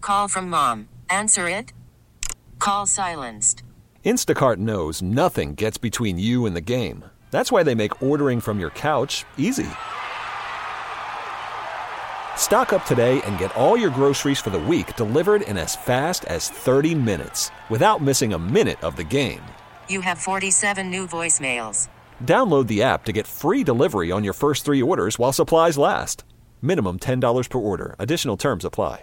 Call from mom. Answer it. Call silenced. Instacart knows nothing gets between you and the game. That's why they make ordering from your couch easy. Stock up today and get all your groceries for the week delivered in as fast as 30 minutes without missing a minute of the game. You have 47 new voicemails. Download the app to get free delivery on your first 3 orders while supplies last. Minimum $10 per order. Additional terms apply.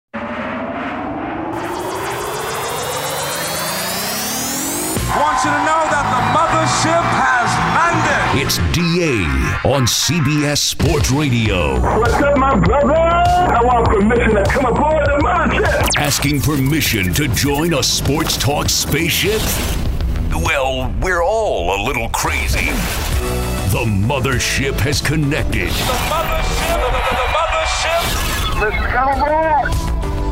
Want you to know that the mothership has landed. It's DA on CBS Sports Radio. What's up, my brother? I want permission to come aboard the mothership. Asking permission to join a sports talk spaceship? Well, we're all a little crazy. The mothership has connected. The mothership. Let's come aboard.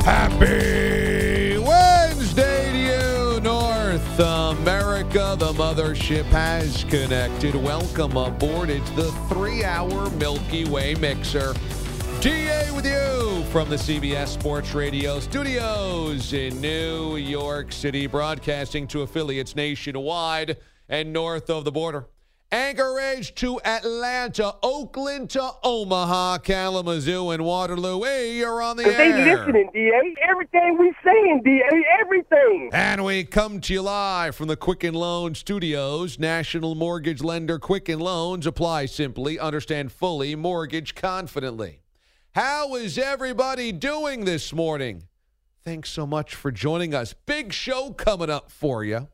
Happy Wednesday to you, North America. The mothership has connected. Welcome aboard. It's the 3-hour Milky Way mixer. DA with you from the CBS Sports Radio studios in New York City, broadcasting to affiliates nationwide and north of the border. Anchorage to Atlanta, Oakland to Omaha, Kalamazoo, and Waterloo. Hey, you're on the air. They listening, DA. Everything we saying, DA. Everything. And we come to you live from the Quicken Loan Studios. National mortgage lender Quicken Loans. Apply simply, understand fully, mortgage confidently. How is everybody doing this morning? Thanks so much for joining us. Big show coming up for you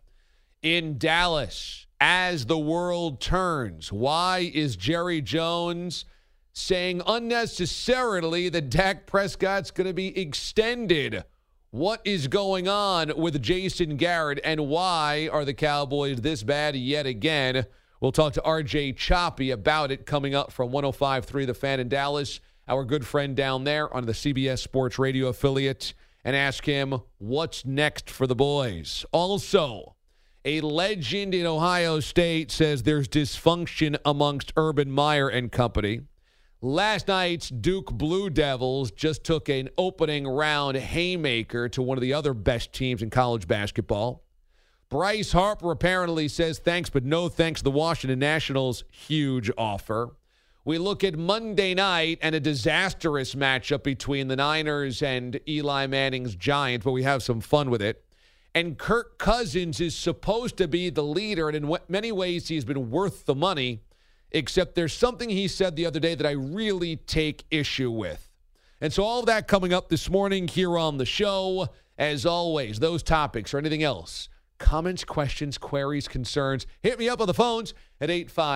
in Dallas as the world turns. Why is Jerry Jones saying unnecessarily that Dak Prescott's going to be extended? What is going on with Jason Garrett, and why are the Cowboys this bad yet again? We'll talk to RJ Choppy about it coming up from 105.3 The Fan in Dallas, our good friend down there on the CBS Sports Radio affiliate, and ask him what's next for the boys. Also, a legend in Ohio State says there's dysfunction amongst Urban Meyer and company. Last night's Duke Blue Devils just took an opening round haymaker to one of the other best teams in college basketball. Bryce Harper apparently says thanks but no thanks to the Washington Nationals' huge offer. We look at Monday night and a disastrous matchup between the Niners and Eli Manning's Giants, but we have some fun with it. And Kirk Cousins is supposed to be the leader, and in many ways he's been worth the money, except there's something he said the other day that I really take issue with. And so all of that coming up this morning here on the show. As always, those topics or anything else, comments, questions, queries, concerns, hit me up on the phones at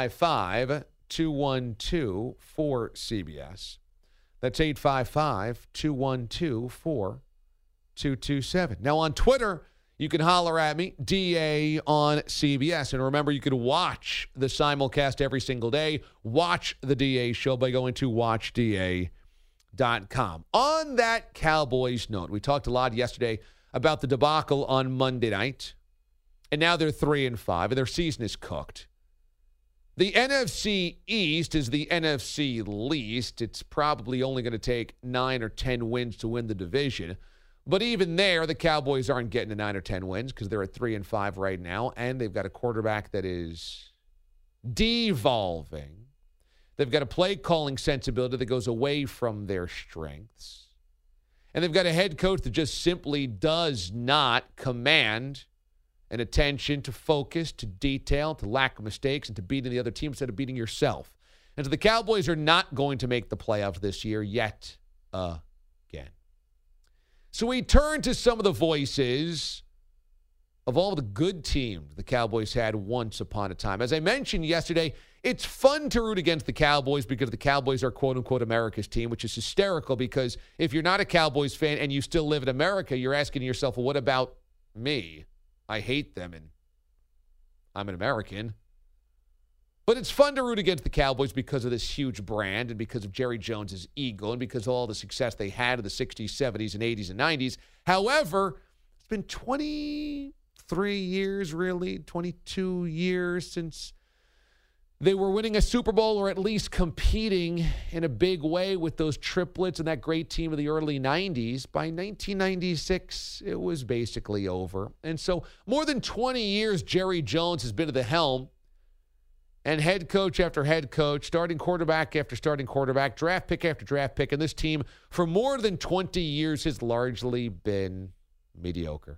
855-212-4CBS. That's 855-212-4227. Now on Twitter, you can holler at me, DA on CBS. And remember, you can watch the simulcast every single day. Watch the DA show by going to watchda.com. On that Cowboys note, we talked a lot yesterday about the debacle on Monday night. And now they're 3-5, and their season is cooked. The NFC East is the NFC least. It's probably only going to take 9 or 10 wins to win the division. But even there, the Cowboys aren't getting to 9 or 10 wins because they're at 3-5 right now, and they've got a quarterback that is devolving. They've got a play-calling sensibility that goes away from their strengths. And they've got a head coach that just simply does not command an attention to focus, to detail, to lack of mistakes, and to beating the other team instead of beating yourself. And so the Cowboys are not going to make the playoffs this year yet again. So we turn to some of the voices of all the good teams the Cowboys had once upon a time. As I mentioned yesterday, it's fun to root against the Cowboys because the Cowboys are quote-unquote America's team, which is hysterical because if you're not a Cowboys fan and you still live in America, you're asking yourself, well, what about me? I hate them and I'm an American. But it's fun to root against the Cowboys because of this huge brand and because of Jerry Jones's ego and because of all the success they had in the 60s, 70s, and 80s and 90s. However, it's been 23 years, really, 22 years since They were winning a Super Bowl or at least competing in a big way with those triplets and that great team of the early 90s. By 1996, it was basically over. And so more than 20 years, Jerry Jones has been at the helm. And head coach after head coach, starting quarterback after starting quarterback, draft pick after draft pick. And this team, for more than 20 years, has largely been mediocre.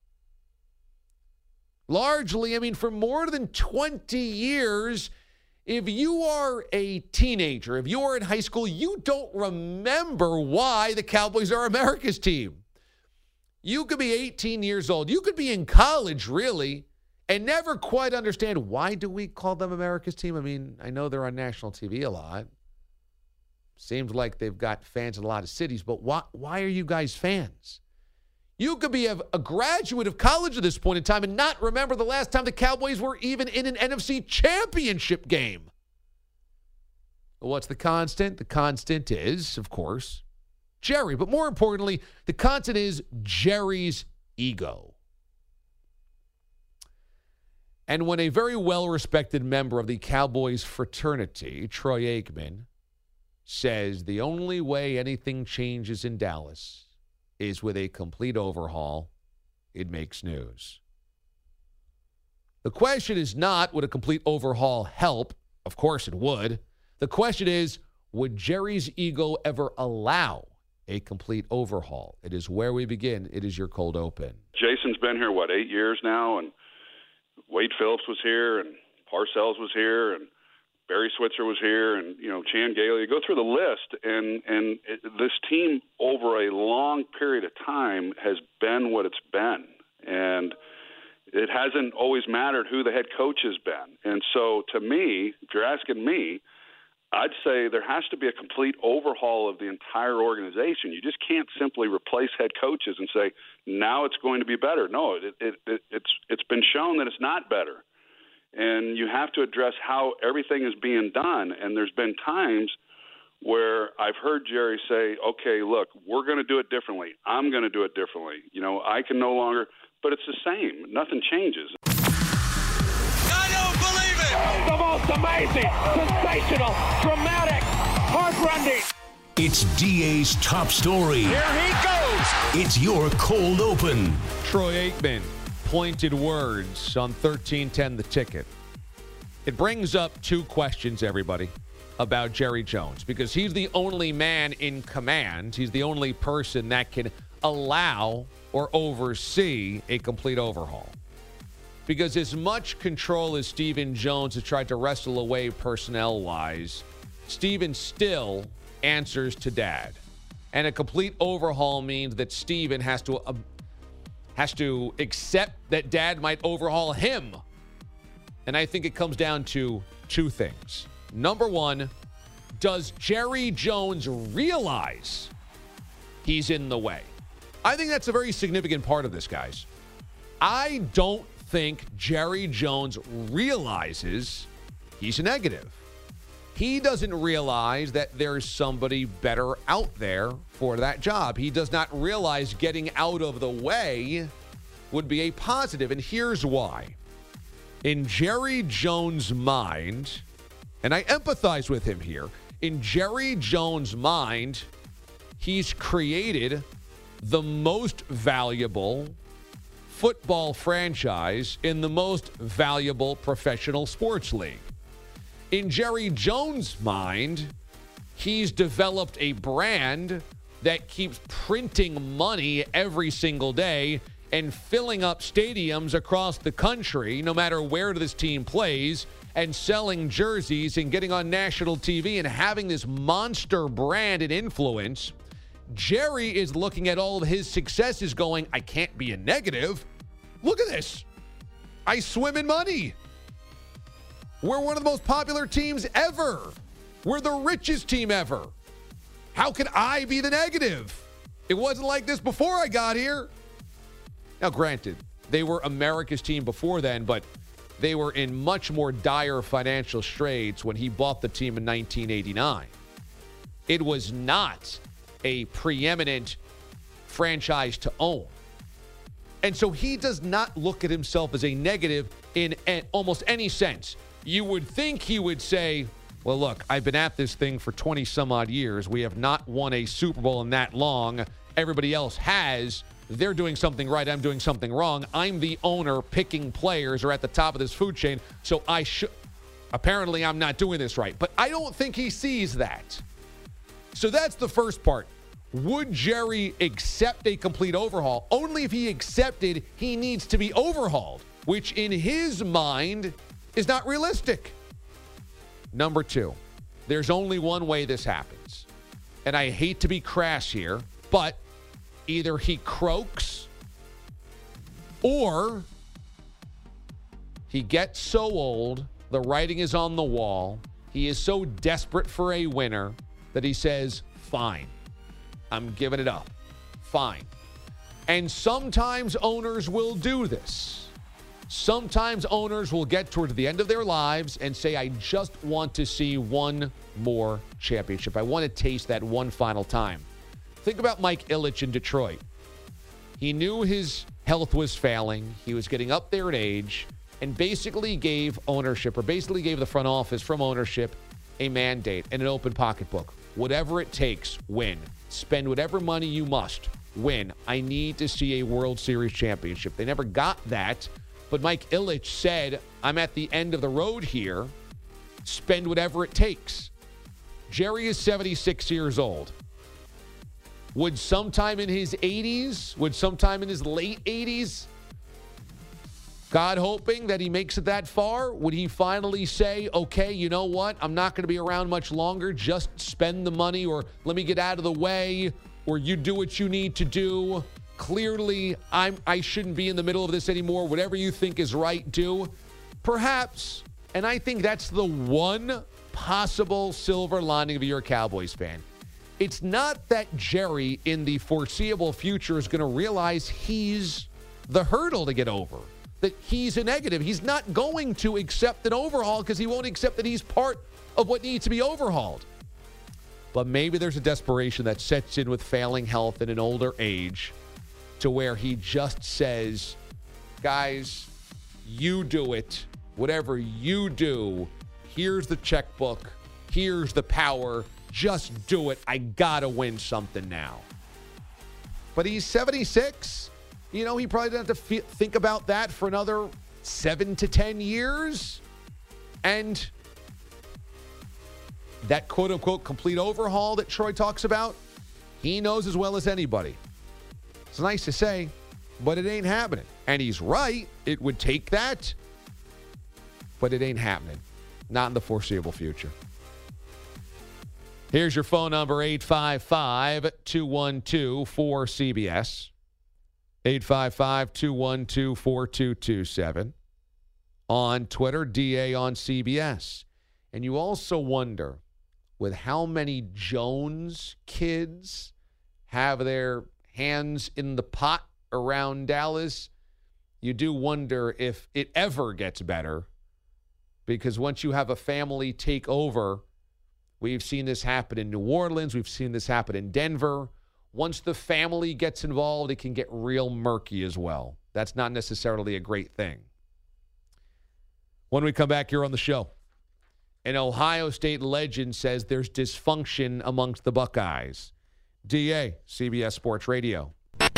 Largely, I mean, for more than 20 years, if you are a teenager, if you are in high school, you don't remember why the Cowboys are America's team. You could be 18 years old. You could be in college, really, and never quite understand, why do we call them America's team? I mean, I know they're on national TV a lot. Seems like they've got fans in a lot of cities, but why are you guys fans? You could be a graduate of college at this point in time and not remember the last time the Cowboys were even in an NFC championship game. What's the constant? The constant is, of course, Jerry. But more importantly, the constant is Jerry's ego. And when a very well-respected member of the Cowboys fraternity, Troy Aikman, says the only way anything changes in Dallas is with a complete overhaul, it makes news. The question is not, would a complete overhaul help? Of course it would. The question is, would Jerry's ego ever allow a complete overhaul? It is where we begin. It is your cold open. Jason's been here, 8 years now, and Wade Phillips was here, and Parcells was here, and Barry Switzer was here, and, Chan Gailey. You go through the list, and this team over a long period of time has been what it's been. And it hasn't always mattered who the head coach has been. And so, to me, if you're asking me, I'd say there has to be a complete overhaul of the entire organization. You just can't simply replace head coaches and say, now it's going to be better. No, it's been shown that it's not better. And you have to address how everything is being done. And there's been times where I've heard Jerry say, okay, look, we're going to do it differently. I'm going to do it differently. I can no longer, but it's the same. Nothing changes. I don't believe it! The most amazing, sensational, dramatic, heart-rending. It's DA's top story. Here he goes! It's your cold open. Troy Aikman. Pointed words on 1310 The Ticket. It brings up two questions, everybody, about Jerry Jones, because he's the only man in command. He's the only person that can allow or oversee a complete overhaul. Because as much control as Stephen Jones has tried to wrestle away personnel-wise, Stephen still answers to Dad. And a complete overhaul means that Stephen has to accept that Dad might overhaul him. And I think it comes down to two things. Number one, does Jerry Jones realize he's in the way? I think that's a very significant part of this, guys. I don't think Jerry Jones realizes he's a negative. He doesn't realize that there's somebody better out there for that job. He does not realize getting out of the way would be a positive, and here's why. In Jerry Jones' mind, and I empathize with him here, in Jerry Jones' mind, he's created the most valuable football franchise in the most valuable professional sports league. In Jerry Jones' mind, he's developed a brand that keeps printing money every single day and filling up stadiums across the country, no matter where this team plays, and selling jerseys and getting on national TV and having this monster brand and influence. Jerry is looking at all of his successes going, I can't be a negative. Look at this. I swim in money. We're one of the most popular teams ever. We're the richest team ever. How can I be the negative? It wasn't like this before I got here. Now, granted, they were America's team before then, but they were in much more dire financial straits when he bought the team in 1989. It was not a preeminent franchise to own. And so he does not look at himself as a negative in almost any sense. you would think he would say, well, look, I've been at this thing for 20 some odd years. We have not won a Super Bowl in that long. Everybody else has. They're doing something right. I'm doing something wrong. I'm the owner picking players or at the top of this food chain. So I should. Apparently, I'm not doing this right. But I don't think he sees that. So that's the first part. Would Jerry accept a complete overhaul? Only if he accepted he needs to be overhauled, which in his mind is not realistic. Number two, there's only one way this happens. And I hate to be crass here, but either he croaks or he gets so old, the writing is on the wall, he is so desperate for a winner that he says, fine, I'm giving it up. Fine. And sometimes owners will do this. Sometimes owners will get towards the end of their lives and say, I just want to see one more championship. I want to taste that one final time. Think about Mike Ilitch in Detroit. He knew his health was failing. He was getting up there in age and basically gave ownership, or basically gave the front office from ownership a mandate and an open pocketbook. Whatever it takes, win. Spend whatever money you must, win. I need to see a World Series championship. They never got that. But Mike Ilitch said, I'm at the end of the road here. Spend whatever it takes. Jerry is 76 years old. Would sometime in his 80s, would sometime in his late 80s, God hoping that he makes it that far, would he finally say, okay, you know what? I'm not going to be around much longer. Just spend the money, or let me get out of the way, or you do what you need to do. Clearly, I shouldn't be in the middle of this anymore. Whatever you think is right, do. Perhaps. And I think that's the one possible silver lining if you're a Cowboys fan. It's not that Jerry in the foreseeable future is going to realize he's the hurdle to get over, that he's a negative. He's not going to accept an overhaul because he won't accept that he's part of what needs to be overhauled. But maybe there's a desperation that sets in with failing health in an older age, to where he just says, guys, you do it. Whatever you do, here's the checkbook. Here's the power. Just do it. I got to win something now. But he's 76. You know, he probably doesn't have to think about that for another 7 to 10 years. And that quote-unquote complete overhaul that Troy talks about, he knows as well as anybody. It's nice to say, but it ain't happening. And he's right. It would take that, but it ain't happening. Not in the foreseeable future. Here's your phone number, 855-212-4CBS. 855-212-4227. On Twitter, DA on CBS. And you also wonder, with how many Jones kids have their hands in the pot around Dallas, you do wonder if it ever gets better. Because once you have a family take over, we've seen this happen in New Orleans, we've seen this happen in Denver. Once the family gets involved, it can get real murky as well. That's not necessarily a great thing. When we come back here on the show, an Ohio State legend says there's dysfunction amongst the Buckeyes. DA, CBS Sports Radio.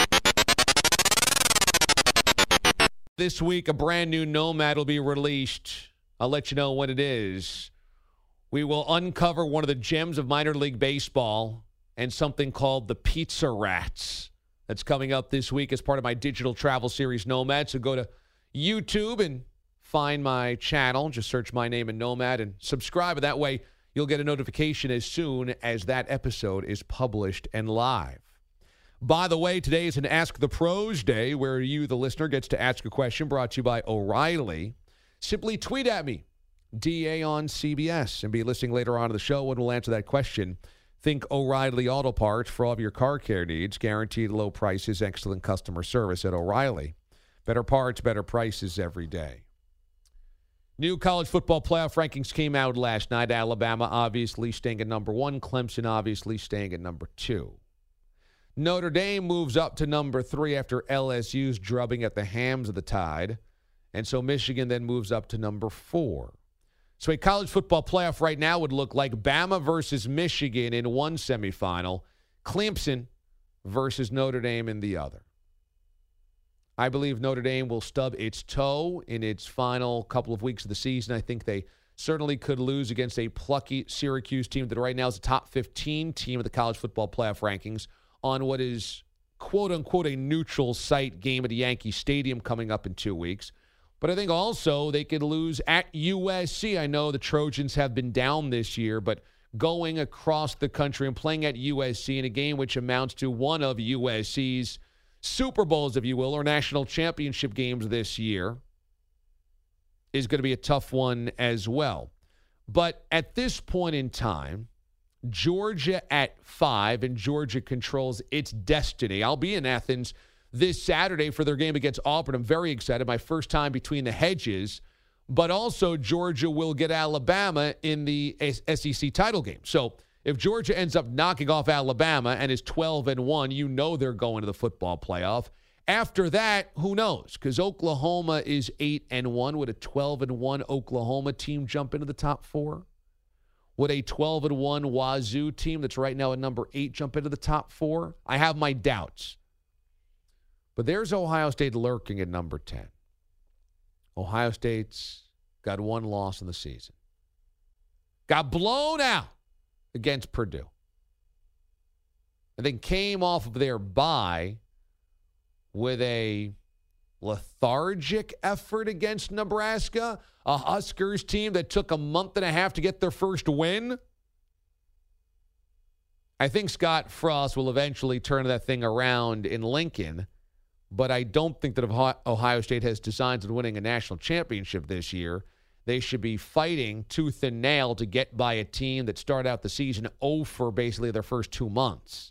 This week, a brand new Nomad will be released. I'll let you know when it is. We will uncover one of the gems of minor league baseball and something called the Pizza Rats. That's coming up this week as part of my digital travel series, Nomad. So go to YouTube and find my channel. Just search my name in Nomad and subscribe. That way, you'll get a notification as soon as that episode is published and live. By the way, today is an Ask the Pros Day, where you, the listener, gets to ask a question, brought to you by O'Reilly. Simply tweet at me, DA on CBS, and be listening later on in the show when we'll answer that question. Think O'Reilly Auto Parts for all of your car care needs. Guaranteed low prices, excellent customer service at O'Reilly. Better parts, better prices every day. New college football playoff rankings came out last night. Alabama obviously staying at number 1. Clemson obviously staying at number 2. Notre Dame moves up to number 3 after LSU's drubbing at the hams of the Tide. And so Michigan then moves up to number 4. So a college football playoff right now would look like Bama versus Michigan in one semifinal, Clemson versus Notre Dame in the other. I believe Notre Dame will stub its toe in its final couple of weeks of the season. I think they certainly could lose against a plucky Syracuse team that right now is a top 15 team of the college football playoff rankings on what is, quote-unquote, a neutral site game at Yankee Stadium coming up in 2 weeks. But I think also they could lose at USC. I know the Trojans have been down this year, but going across the country and playing at USC in a game which amounts to one of USC's Super Bowls, if you will, or national championship games this year is going to be a tough one as well. But at this point in time, Georgia at 5, and Georgia controls its destiny. I'll be in Athens this Saturday for their game against Auburn. I'm very excited. My first time between the hedges. But also Georgia will get Alabama in the SEC title game. So if Georgia ends up knocking off Alabama and is 12-1, you know they're going to the football playoff. After that, who knows? Because Oklahoma is 8-1. Would a 12-1 Oklahoma team jump into the top 4? Would a 12-1 Wazoo team that's right now at number 8 jump into the top 4? I have my doubts. But there's Ohio State lurking at number 10. Ohio State's got one loss in the season. Got blown out against Purdue. And then came off of their bye with a lethargic effort against Nebraska, a Huskers team that took a month and a half to get their first win. I think Scott Frost will eventually turn that thing around in Lincoln, but I don't think that if Ohio State has designs on winning a national championship this year, they should be fighting tooth and nail to get by a team that started out the season 0 for basically their first 2 months.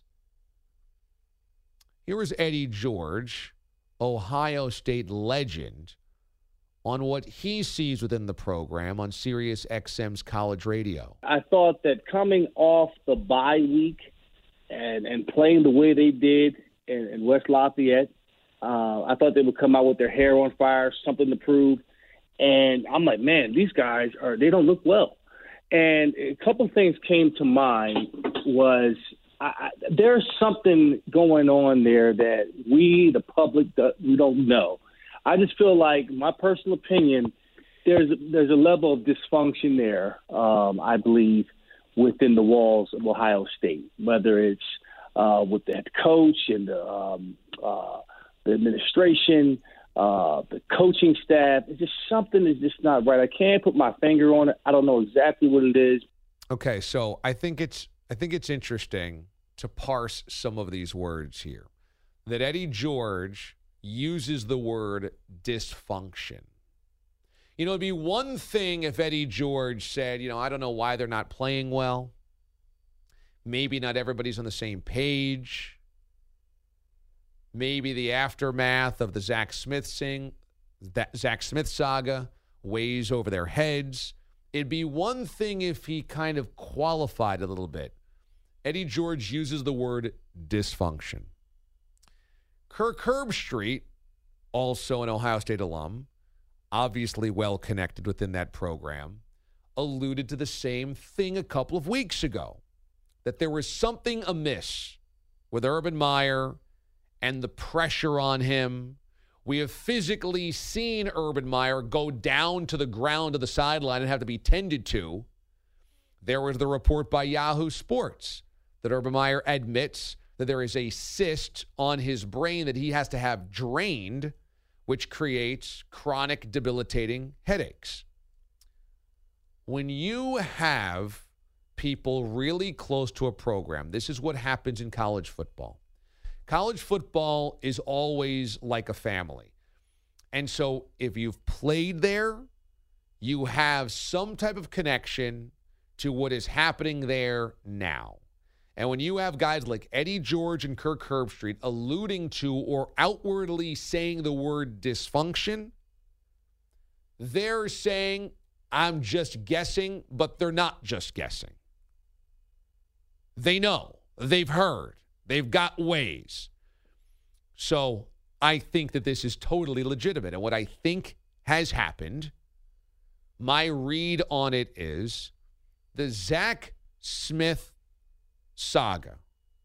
Here was Eddie George, Ohio State legend, on what he sees within the program on Sirius XM's College Radio. I thought that coming off the bye week and playing the way they did in West Lafayette, I thought they would come out with their hair on fire, something to prove. And I'm like, man, these guys they don't look well. And a couple of things came to mind was there's something going on there that we, the public, we don't know. I just feel like, my personal opinion, there's a level of dysfunction there, I believe, within the walls of Ohio State, whether it's with the head coach and the administration, the coaching staff. It's just something is just not right. I can't put my finger on it. I don't know exactly what it is. Okay, so I think it's interesting to parse some of these words here. That Eddie George uses the word dysfunction. You know, it'd be one thing if Eddie George said, I don't know why they're not playing well. Maybe not everybody's on the same page. Maybe the aftermath of the Zach Smith saga weighs over their heads. It'd be one thing if he kind of qualified a little bit. Eddie George uses the word dysfunction. Kirk Herbstreit, also an Ohio State alum, obviously well connected within that program, alluded to the same thing a couple of weeks ago, that there was something amiss with Urban Meyer and the pressure on him. We have physically seen Urban Meyer go down to the ground of the sideline and have to be tended to. There was the report by Yahoo Sports that Urban Meyer admits that there is a cyst on his brain that he has to have drained, which creates chronic debilitating headaches. When you have people really close to a program, this is what happens in college football. College football is always like a family. And so if you've played there, you have some type of connection to what is happening there now. And when you have guys like Eddie George and Kirk Herbstreit alluding to or outwardly saying the word dysfunction, they're saying, I'm just guessing, but they're not just guessing. They know. They've heard. They've got ways. So I think that this is totally legitimate. And what I think has happened, My read on it is the Zach Smith saga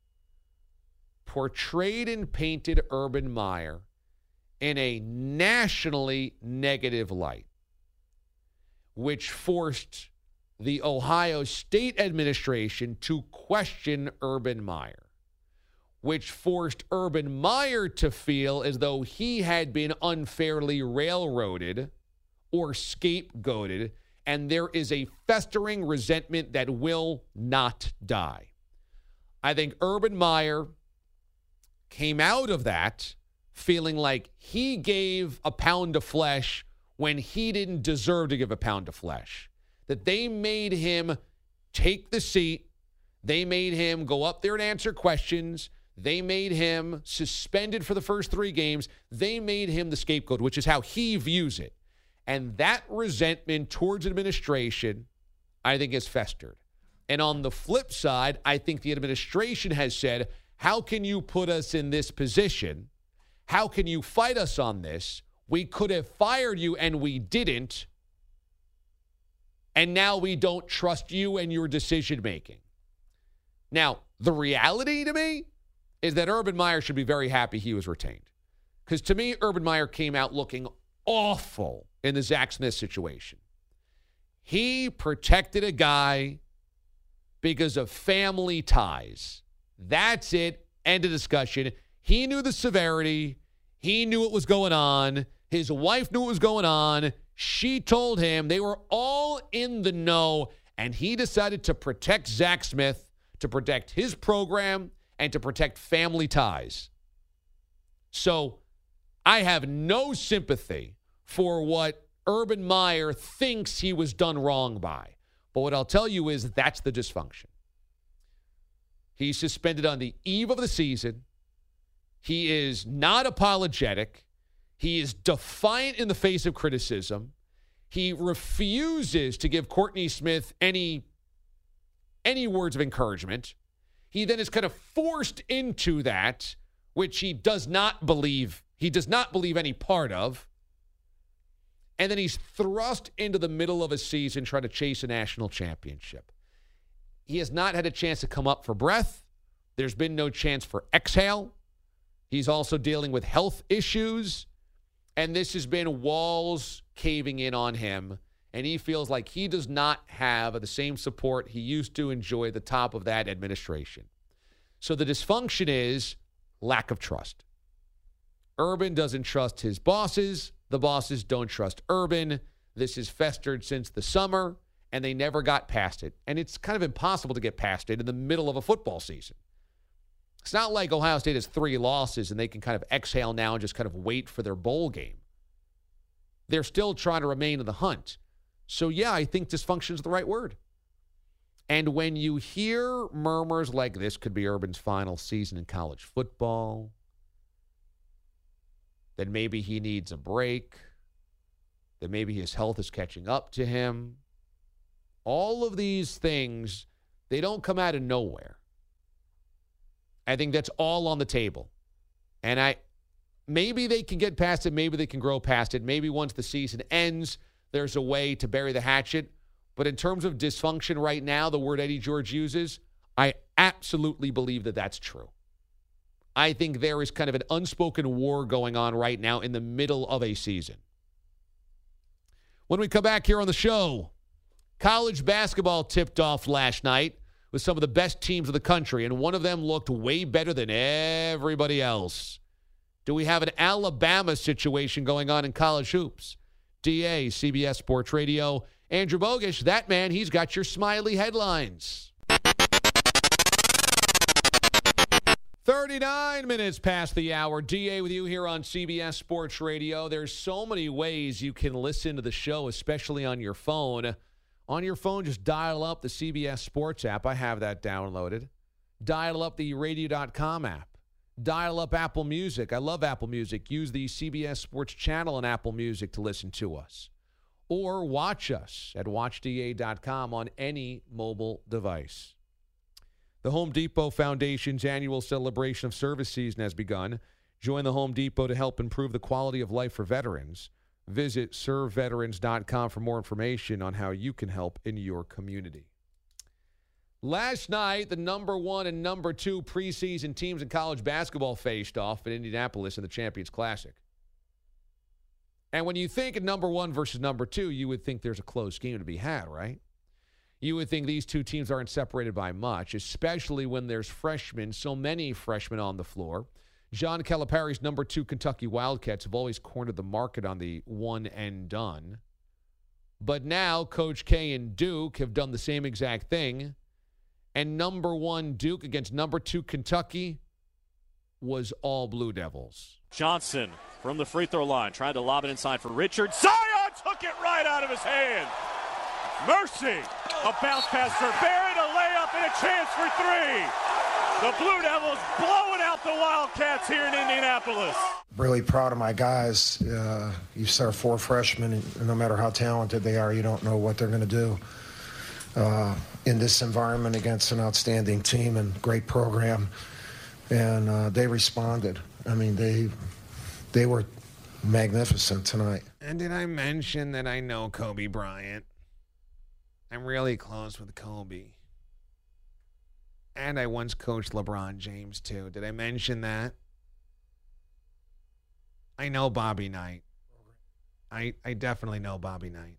portrayed and painted Urban Meyer in a nationally negative light, which forced the Ohio State administration to question Urban Meyer, which forced Urban Meyer to feel as though he had been unfairly railroaded or scapegoated, and there is a festering resentment that will not die. I think Urban Meyer came out of that feeling like he gave a pound of flesh when he didn't deserve to give a pound of flesh. That they made him take the seat. They made him go up there and answer questions. They made him suspended for the first 3 games. They made him the scapegoat, which is how he views it. And that resentment towards administration, I think, has festered. And on the flip side, I think the administration has said, how can you put us in this position? How can you fight us on this? We could have fired you and we didn't. And now we don't trust you and your decision making. Now, the reality to me is that Urban Meyer should be very happy he was retained. Because to me, Urban Meyer came out looking awful in the Zach Smith situation. He protected a guy because of family ties. That's it. End of discussion. He knew the severity. He knew what was going on. His wife knew what was going on. She told him. They were all in the know, and he decided to protect Zach Smith, to protect his program, and to protect family ties. So I have no sympathy for what Urban Meyer thinks he was done wrong by. But what I'll tell you is that's the dysfunction. He's suspended on the eve of the season. He is not apologetic. He is defiant in the face of criticism. He refuses to give Courtney Smith any words of encouragement. He then is kind of forced into that, which he does not believe any part of. And then he's thrust into the middle of a season trying to chase a national championship. He has not had a chance to come up for breath. There's been no chance for exhale. He's also dealing with health issues. And this has been walls caving in on him. And he feels like he does not have the same support he used to enjoy at the top of that administration. So the dysfunction is lack of trust. Urban doesn't trust his bosses. The bosses don't trust Urban. This has festered since the summer, and they never got past it. And it's kind of impossible to get past it in the middle of a football season. It's not like Ohio State has 3 losses and they can kind of exhale now and just kind of wait for their bowl game. They're still trying to remain in the hunt. So, yeah, I think dysfunction is the right word. And when you hear murmurs like this could be Urban's final season in college football, then maybe he needs a break, that maybe his health is catching up to him. All of these things, they don't come out of nowhere. I think that's all on the table. And maybe they can get past it. Maybe they can grow past it. Maybe once the season ends, there's a way to bury the hatchet. But in terms of dysfunction right now, the word Eddie George uses, I absolutely believe that that's true. I think there is kind of an unspoken war going on right now in the middle of a season. When we come back here on the show, college basketball tipped off last night with some of the best teams of the country, and one of them looked way better than everybody else. Do we have an Alabama situation going on in college hoops? DA, CBS Sports Radio. Andrew Bogish, that man, he's got your smiley headlines. 39 minutes past the hour. DA with you here on CBS Sports Radio. There's so many ways you can listen to the show, especially on your phone. On your phone, just dial up the CBS Sports app. I have that downloaded. Dial up the radio.com app. Dial up Apple Music. I love Apple Music. Use the CBS Sports channel on Apple Music to listen to us. Or watch us at watchda.com on any mobile device. The Home Depot Foundation's annual celebration of service season has begun. Join the Home Depot to help improve the quality of life for veterans. Visit serveveterans.com for more information on how you can help in your community. Last night, the number 1 and number 2 preseason teams in college basketball faced off in Indianapolis in the Champions Classic. And when you think of number 1 versus number 2, you would think there's a close game to be had, right? You would think these two teams aren't separated by much, especially when there's freshmen, so many freshmen on the floor. John Calipari's number 2 Kentucky Wildcats have always cornered the market on the one and done. But now Coach K and Duke have done the same exact thing. And number 1 Duke against number 2 Kentucky was all Blue Devils. Johnson from the free throw line tried to lob it inside for Richard. Zion took it right out of his hand. Mercy. A bounce pass for Barrett, a layup, and a chance for 3. The Blue Devils blowing out the Wildcats here in Indianapolis. Really proud of my guys. You start 4 freshmen, and no matter how talented they are, you don't know what they're going to do in this environment against an outstanding team and great program. And they responded. I mean, they were magnificent tonight. And did I mention that I know Kobe Bryant? I'm really close with Kobe. And I once coached LeBron James, too. Did I mention that? I know Bobby Knight. I definitely know Bobby Knight.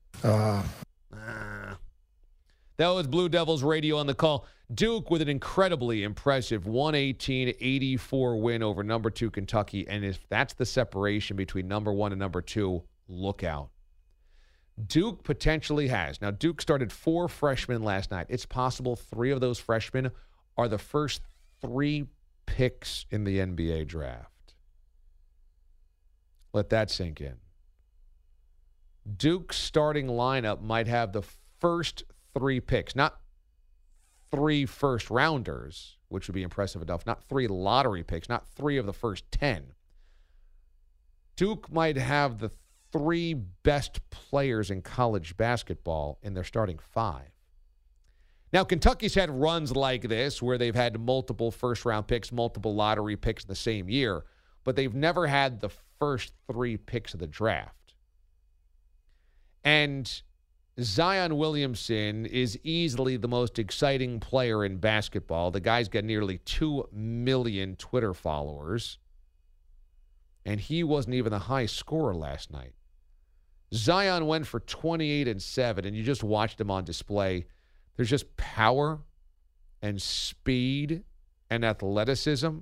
That was Blue Devils Radio on the call. Duke with an incredibly impressive 118-84 win over number 2 Kentucky. And if that's the separation between number 1 and number 2, look out. Duke potentially has. Now, Duke started 4 freshmen last night. It's possible 3 of those freshmen are the first 3 picks in the NBA draft. Let that sink in. Duke's starting lineup might have the first 3 picks, not 3 first-rounders, which would be impressive enough, not 3 lottery picks, not 3 of the first 10. Duke might have the 3 best players in college basketball in their starting 5. Now, Kentucky's had runs like this where they've had multiple first-round picks, multiple lottery picks in the same year, but they've never had the first 3 picks of the draft. And Zion Williamson is easily the most exciting player in basketball. The guy's got nearly 2 million Twitter followers, and he wasn't even the high scorer last night. Zion went for 28 and 7, and you just watched him on display. There's just power and speed and athleticism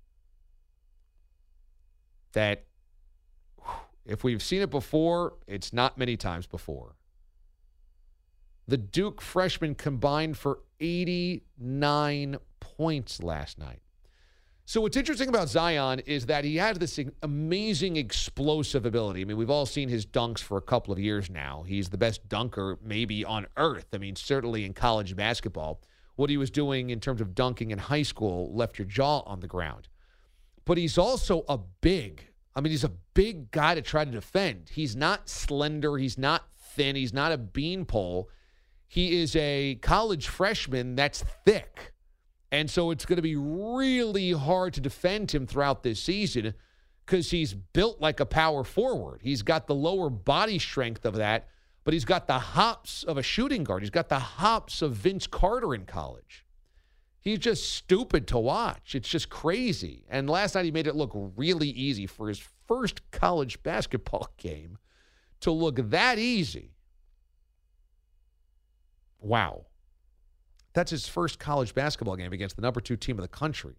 that if we've seen it before, it's not many times before. The Duke freshmen combined for 89 points last night. So what's interesting about Zion is that he has this amazing explosive ability. I mean, we've all seen his dunks for a couple of years now. He's the best dunker maybe on earth. I mean, certainly in college basketball. What he was doing in terms of dunking in high school left your jaw on the ground. But he's also he's a big guy to try to defend. He's not slender. He's not thin. He's not a beanpole. He is a college freshman that's thick. And so it's going to be really hard to defend him throughout this season because he's built like a power forward. He's got the lower body strength of that, but he's got the hops of a shooting guard. He's got the hops of Vince Carter in college. He's just stupid to watch. It's just crazy. And last night he made it look really easy for his first college basketball game to look that easy. Wow. That's his first college basketball game against the number 2 team of the country.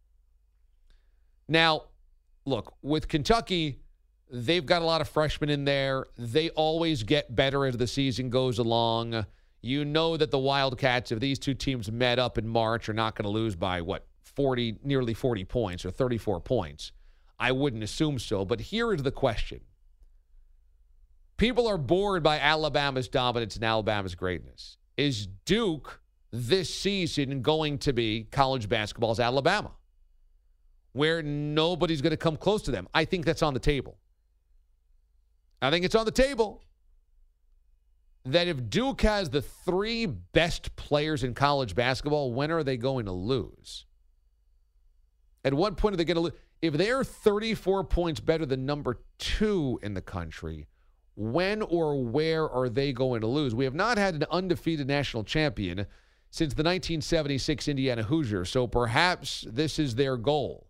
Now, look, with Kentucky, they've got a lot of freshmen in there. They always get better as the season goes along. You know that the Wildcats, if these 2 teams met up in March, are not going to lose by, nearly 40 points or 34 points. I wouldn't assume so. But here is the question. People are bored by Alabama's dominance and Alabama's greatness. Is Duke this season going to be college basketball's Alabama, where nobody's going to come close to them? I think that's on the table. I think it's on the table that if Duke has the 3 best players in college basketball, when are they going to lose? At what point are they going to lose? If they're 34 points better than number 2 in the country, when or where are they going to lose? We have not had an undefeated national champion since the 1976 Indiana Hoosiers, so perhaps this is their goal.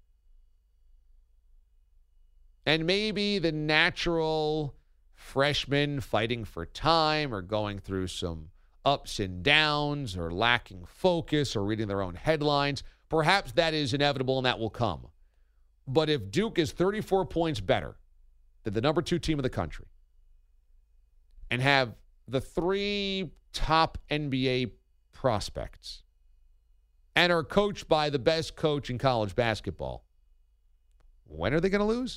And maybe the natural freshmen fighting for time or going through some ups and downs or lacking focus or reading their own headlines, perhaps that is inevitable and that will come. But if Duke is 34 points better than the number 2 team in the country and have the 3 top NBA prospects and are coached by the best coach in college basketball, when are they going to lose?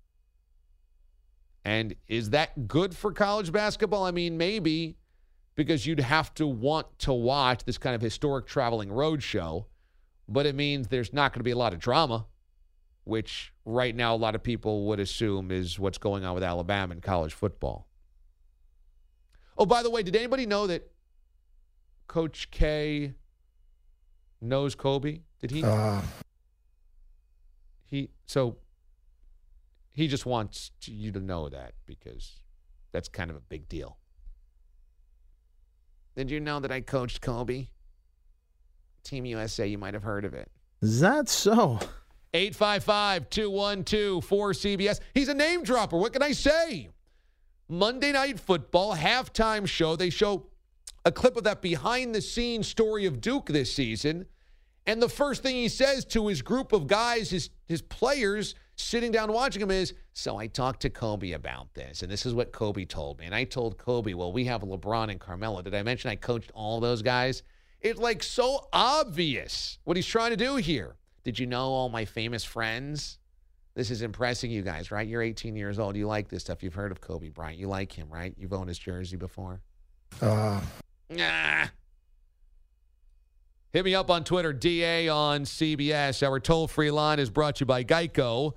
And is that good for college basketball? I mean, maybe, because you'd have to want to watch this kind of historic traveling road show, but it means there's not going to be a lot of drama, which right now a lot of people would assume is what's going on with Alabama in college football. Oh, by the way, did anybody know that Coach K knows Kobe? Did he? He just wants you to know that because that's kind of a big deal. Did you know that I coached Kobe? Team USA, you might have heard of it. Is that so? 855-212-4CBS. He's a name dropper. What can I say? Monday Night Football halftime show. They show a clip of that behind-the-scenes story of Duke this season. And the first thing he says to his group of guys, his players sitting down watching him is, so I talked to Kobe about this, and this is what Kobe told me. And I told Kobe, well, we have LeBron and Carmelo. Did I mention I coached all those guys? It's like so obvious what he's trying to do here. Did you know all my famous friends? This is impressing you guys, right? You're 18 years old. You like this stuff. You've heard of Kobe Bryant. You like him, right? You've owned his jersey before. Hit me up on Twitter, DA on CBS. Our toll-free line is brought to you by Geico,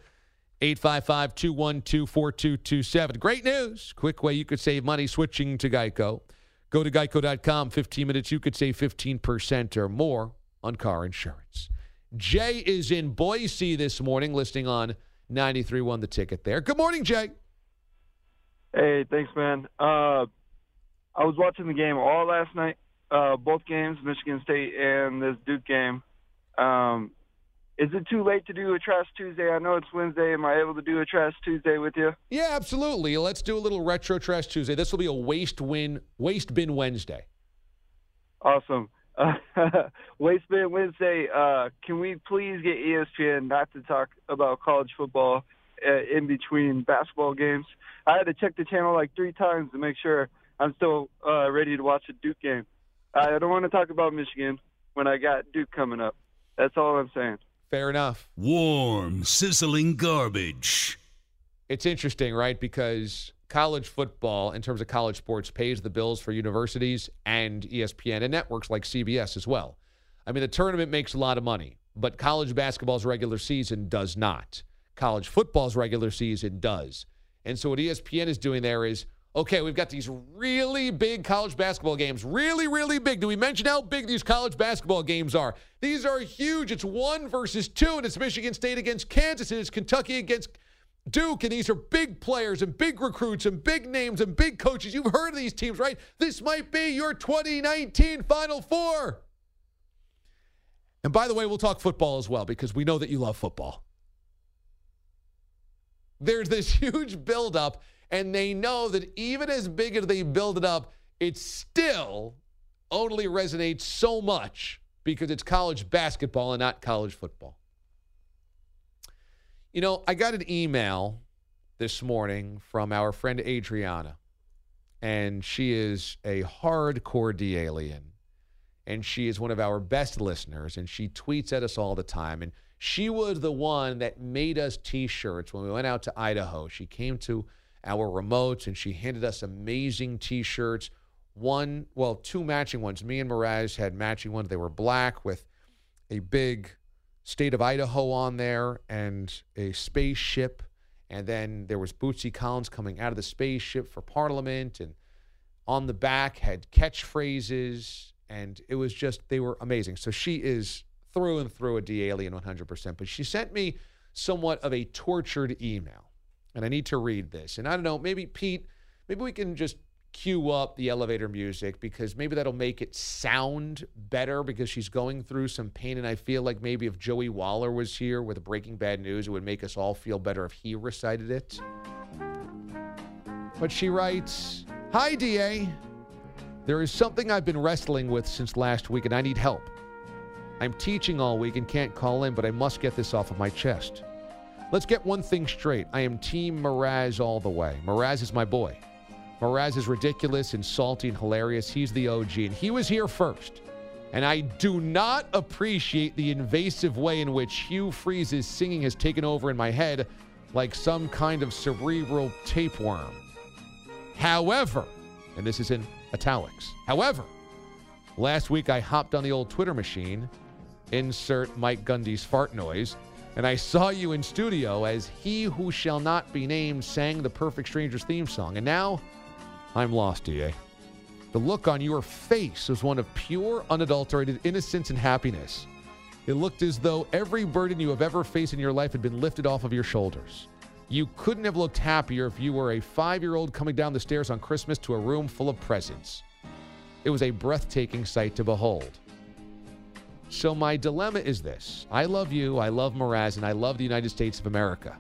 855-212-4227. Great news. Quick way you could save money switching to Geico. Go to geico.com. 15 minutes, you could save 15% or more on car insurance. Jay is in Boise this morning, listening on 93.1 The Ticket there. Good morning, Jay. Hey, thanks, man. I was watching the game all last night. Both games, Michigan State and this Duke game. Is it too late to do a Trash Tuesday? I know it's Wednesday. Am I able to do a Trash Tuesday with you? Yeah, absolutely. Let's do a little retro Trash Tuesday. This will be a waste bin Wednesday. Awesome. Waste bin Wednesday. Can we please get ESPN not to talk about college football in between basketball games? I had to check the channel like 3 times to make sure I'm still ready to watch a Duke game. I don't want to talk about Michigan when I got Duke coming up. That's all I'm saying. Fair enough. Warm, sizzling garbage. It's interesting, right? Because college football, in terms of college sports, pays the bills for universities and ESPN and networks like CBS as well. I mean, the tournament makes a lot of money, but college basketball's regular season does not. College football's regular season does. And so what ESPN is doing there is, okay, we've got these really big college basketball games. Really, really big. Do we mention how big these college basketball games are? These are huge. It's 1 versus 2, and it's Michigan State against Kansas, and it's Kentucky against Duke, and these are big players and big recruits and big names and big coaches. You've heard of these teams, right? This might be your 2019 Final Four. And by the way, we'll talk football as well because we know that you love football. There's this huge buildup, and they know that even as big as they build it up, it still only resonates so much because it's college basketball and not college football. You know, I got an email this morning from our friend Adriana, and she is a hardcore D-alien, and she is one of our best listeners, and she tweets at us all the time, and she was the one that made us T-shirts when we went out to Idaho. She came to our remotes, and she handed us amazing T-shirts. 2 matching ones. Me and Miraz had matching ones. They were black with a big state of Idaho on there and a spaceship. And then there was Bootsy Collins coming out of the spaceship for Parliament. And on the back had catchphrases. And it was just, they were amazing. So she is through and through a D-alien 100%. But she sent me somewhat of a tortured email. And I need to read this. And I don't know, maybe, Pete, maybe we can just cue up the elevator music because maybe that'll make it sound better because she's going through some pain. And I feel like maybe if Joey Waller was here with Breaking Bad News, it would make us all feel better if he recited it. But she writes, "Hi, DA. There is something I've been wrestling with since last week and I need help. I'm teaching all week and can't call in, but I must get this off of my chest. Let's get one thing straight. I am Team Mraz all the way. Mraz is my boy. Mraz is ridiculous and salty and hilarious. He's the OG, and he was here first. And I do not appreciate the invasive way in which Hugh Freeze's singing has taken over in my head like some kind of cerebral tapeworm. However," and this is in italics, "however, last week I hopped on the old Twitter machine, insert Mike Gundy's fart noise, and I saw you in studio as He Who Shall Not Be Named sang the Perfect Strangers theme song. And now I'm lost, DA. The look on your face was one of pure, unadulterated innocence and happiness. It looked as though every burden you have ever faced in your life had been lifted off of your shoulders. You couldn't have looked happier if you were a 5-year-old coming down the stairs on Christmas to a room full of presents. It was a breathtaking sight to behold. So my dilemma is this. I love you, I love Mraz, and I love the United States of America.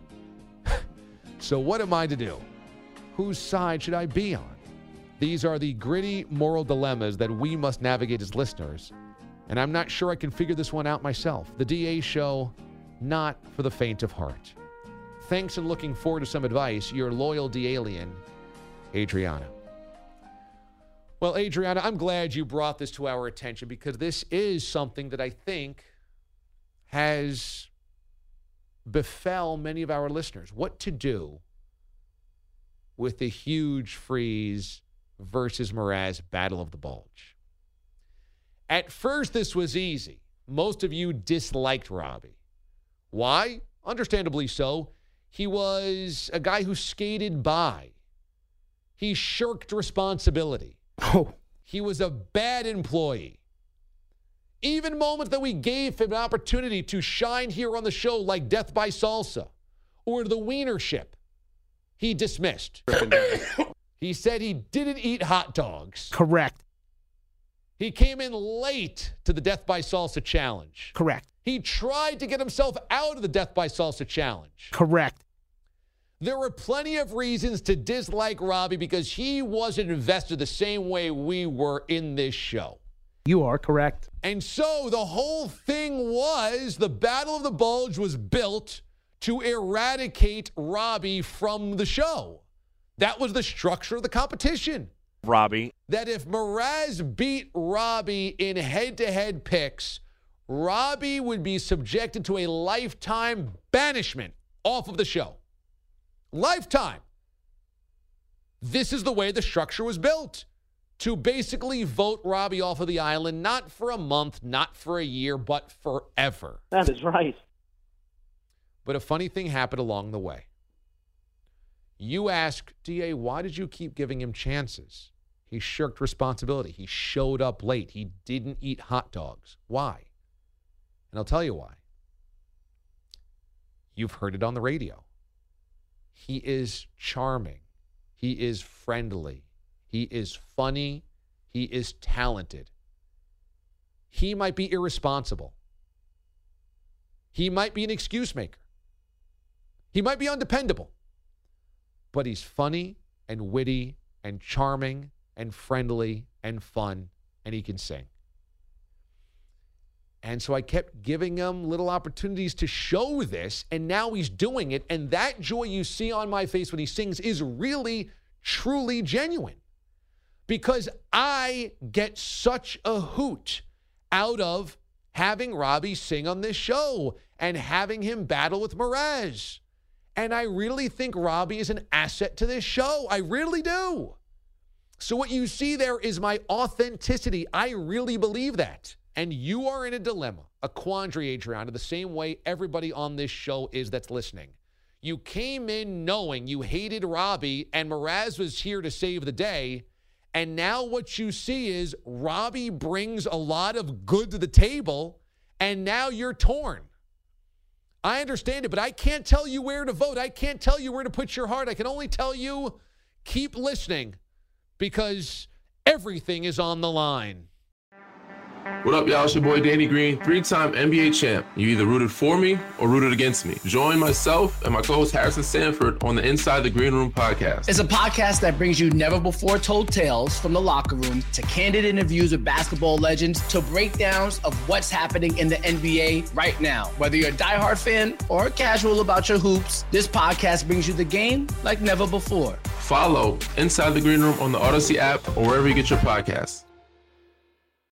So what am I to do? Whose side should I be on? These are the gritty moral dilemmas that we must navigate as listeners, and I'm not sure I can figure this one out myself. The DA Show, not for the faint of heart. Thanks and looking forward to some advice. Your loyal D-Alien, Adriana." Well, Adriana, I'm glad you brought this to our attention because this is something that I think has befell many of our listeners. What to do with the huge Freeze versus Mraz Battle of the Bulge. At first, this was easy. Most of you disliked Robbie. Why? Understandably so. He was a guy who skated by. He shirked responsibility. Oh. He was a bad employee. Even moments that we gave him an opportunity to shine here on the show, like Death by Salsa or the Wiener Ship, he dismissed. He said he didn't eat hot dogs. Correct. He came in late to the Death by Salsa challenge. Correct. He tried to get himself out of the Death by Salsa challenge. Correct. There were plenty of reasons to dislike Robbie because he wasn't invested the same way we were in this show. You are correct. And so the whole thing was the Battle of the Bulge was built to eradicate Robbie from the show. That was the structure of the competition. Robbie. That if Mraz beat Robbie in head-to-head picks, Robbie would be subjected to a lifetime banishment off of the show. Lifetime. This is the way the structure was built. To basically vote Robbie off of the island, not for a month, not for a year, but forever. That is right. But a funny thing happened along the way. You ask, DA, why did you keep giving him chances? He shirked responsibility. He showed up late. He didn't eat hot dogs. Why? And I'll tell you why. You've heard it on the radio. He is charming. He is friendly. He is funny. He is talented. He might be irresponsible. He might be an excuse maker. He might be undependable. But he's funny and witty and charming and friendly and fun, and he can sing. And so I kept giving him little opportunities to show this, and now he's doing it. And that joy you see on my face when he sings is really, truly genuine. Because I get such a hoot out of having Robbie sing on this show and having him battle with Mraz. And I really think Robbie is an asset to this show. I really do. So what you see there is my authenticity. I really believe that. And you are in a dilemma, a quandary, Adriana, the same way everybody on this show is that's listening. You came in knowing you hated Robbie and Mraz was here to save the day. And now what you see is Robbie brings a lot of good to the table, and now you're torn. I understand it, but I can't tell you where to vote. I can't tell you where to put your heart. I can only tell you keep listening because everything is on the line. What up, y'all? It's your boy Danny Green, 3-time NBA champ. You either rooted for me or rooted against me. Join myself and my co-host Harrison Sanford on the Inside the Green Room podcast. It's a podcast that brings you never-before-told tales from the locker room to candid interviews with basketball legends to breakdowns of what's happening in the NBA right now. Whether you're a diehard fan or casual about your hoops, this podcast brings you the game like never before. Follow Inside the Green Room on the Odyssey app or wherever you get your podcasts.